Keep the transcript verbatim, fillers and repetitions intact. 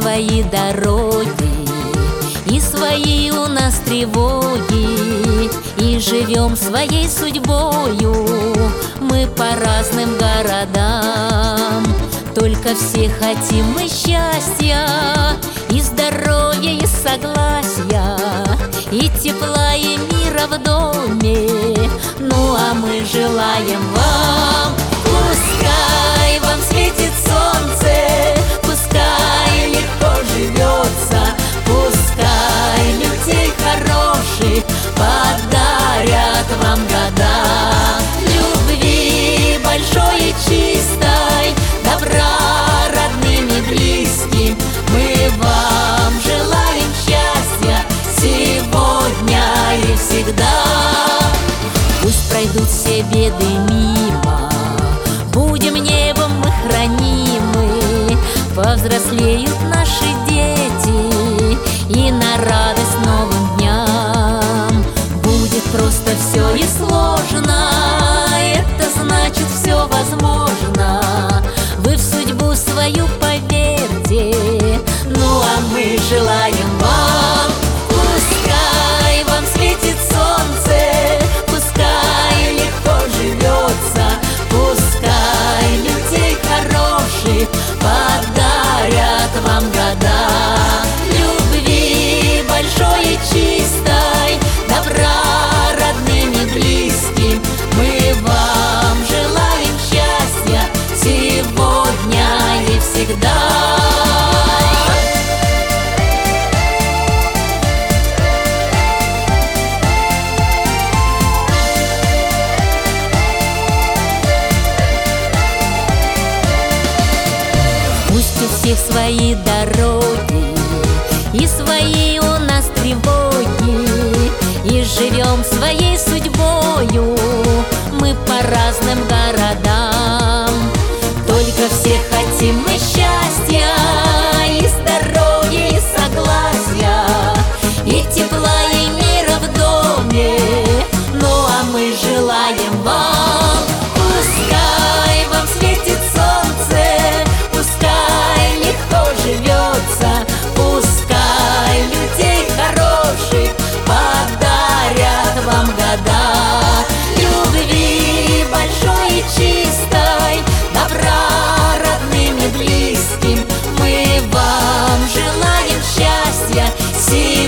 свои дороги, и свои у нас тревоги, и живем своей судьбою мы по разным городам. Только все хотим мы счастья, и здоровья, и согласия, и тепла, и мира в доме. Ну а мы желаем вам, пускай вам светит солнце, пускай легко живется, пускай людей хороших подарят вам года. Любви большой и чистой, добра родным и близким, мы вам желаем счастья сегодня и всегда. Пусть пройдут все беды мимо, будем небом мы хранимы, повзрослеют наши дети, и на радость новым дням. Будет просто все и сложно, это значит все возможно. Вы в судьбу свою поверьте, ну а мы желаем вам, пускай вам светит солнце, пускай легко живется, пускай людей хороших подарят вам года. Любви большой и чистой, добра родным и близким, мы вам желаем счастья сегодня и всегда. Пусть у всех свои дороги, и свои у нас тревоги, и живем своей судьбою мы по разным городам. Только все хотим мы счастья, и здоровья, и согласия, и тепла, и мира в доме. Ну а мы желаем вам, пускай вам светит солнце, пускай легко живется, пускай людей хороших подарят вам года. Любви большой и чистой, добра родным и близким, мы вам желаем счастья.